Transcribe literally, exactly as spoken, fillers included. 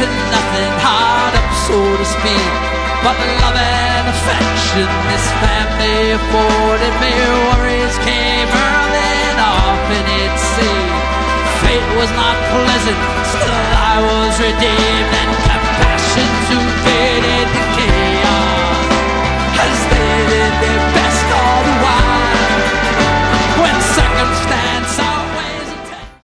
nothing hard up, so to speak, but love and affection this family afforded me. Worries came early and often it seemed. Fate was not pleasant, still I was redeemed, and compassion to